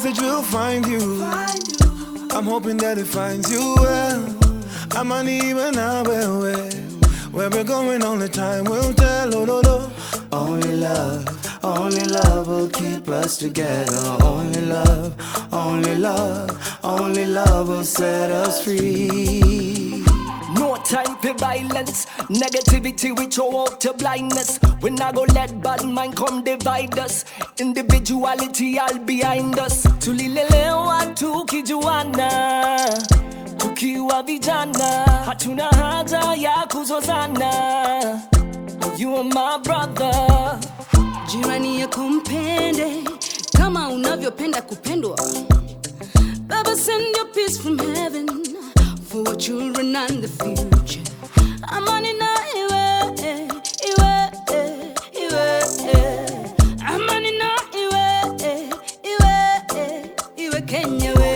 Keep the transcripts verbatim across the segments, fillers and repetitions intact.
message will find you. I'm hoping that it finds you well. I'm uneven now, well, well. Where we're going, only time will tell. Oh, no, no. Only love, only love will keep us together. Only love, only love, only love will set us free. No time for violence, negativity we throw out to blindness. We not go let bad mind come divide us. Individuality all behind us. Tulilelewa tukijuana, tukiwa vijana, hatuna haja ya kuzozana. You are my brother. Jirani yako mpende kama unavyopenda kupendwa. Baba, send your peace from heaven for our children and the future. Amani na iwe, iwe, iwe. Amani na iwe, iwe, iwe Kenya we.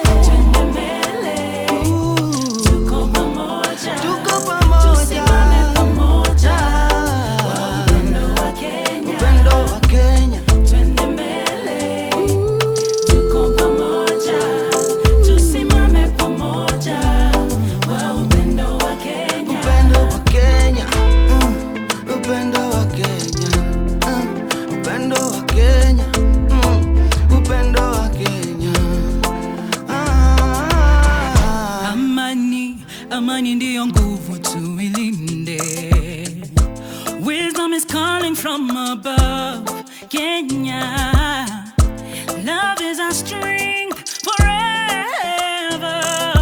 Wisdom is calling from above, Kenya. Love is our strength forever.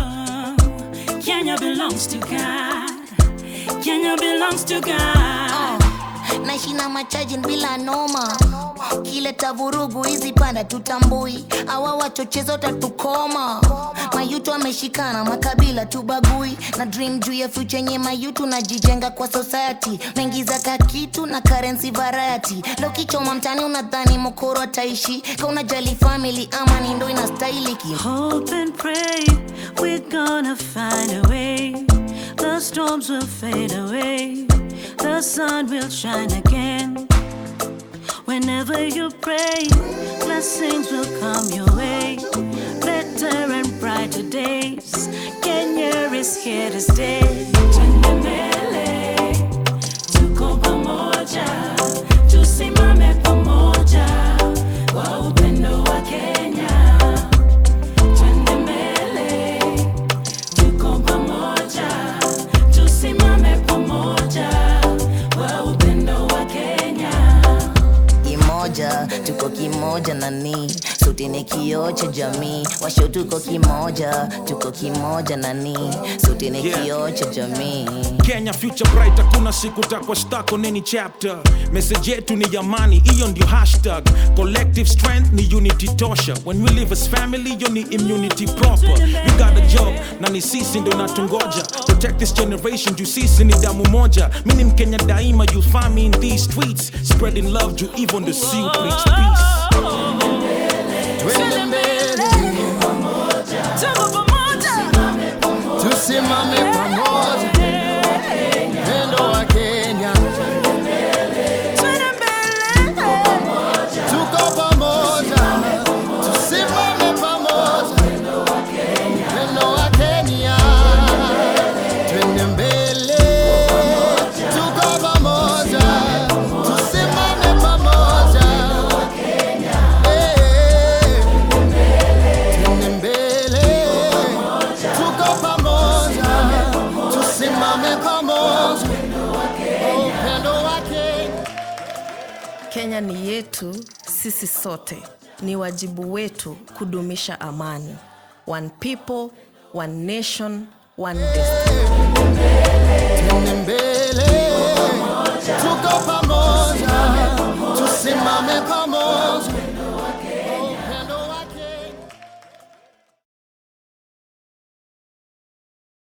Kenya belongs to God. Kenya belongs to God. Naishi na machajin bila noma. Kileta vurugu hizi panda tutambui. Hawa wachochezo tatukoma. Mayutu ameshikana makabila tubagui. Na dream juu ya future nye mayutu najijenga kwa society. Mengiza kakitu na currency variety. Lokichoma mtani unadhani mokoro ataishi. Kauna jali family ama nindo inastahili ki. Hope and pray, we're gonna find a way. The storms will fade away. The sun will shine again. Whenever you pray, blessings will come your way. Better and brighter days. Kenya is here to stay. Twende mbele, tuko pamoja, tusimame pamoja kwa upendo wa Kenya. Twende mbele, tuko pamoja, tusimame pamoja kwa upendo wa Kenya. Imoja, tuko kimoja nani. Suti ni kioo cha jamii. Washo tuko kimoja, tuko kimoja nani. Suti ni kioo cha jamii. Kenya future bright, hakuna siku takwa stuck on any chapter. Message yetu ni amani, hiyo ndio hashtag. Collective strength ni unity tosha. When we live as family, you need immunity proper. We got a job, na ni sisi ndo natungoja. Protect this generation, juu sisi ni damu moja. Mimi Mkenya daima, you'll find me in these streets. Spreading love, juu even the sea preach peace. Twende mbele, tuko pamoja, tusimame pamoja, upendo wa Kenya. Twende mbele, tuko pamoja, tusimame pamoja, upendo wa Kenya. Twende mbele, tuko pamoja, tusimame pamoja. Kenya ni yetu sisi sote. Ni wajibu wetu kudumisha amani. One people, one nation, one destiny.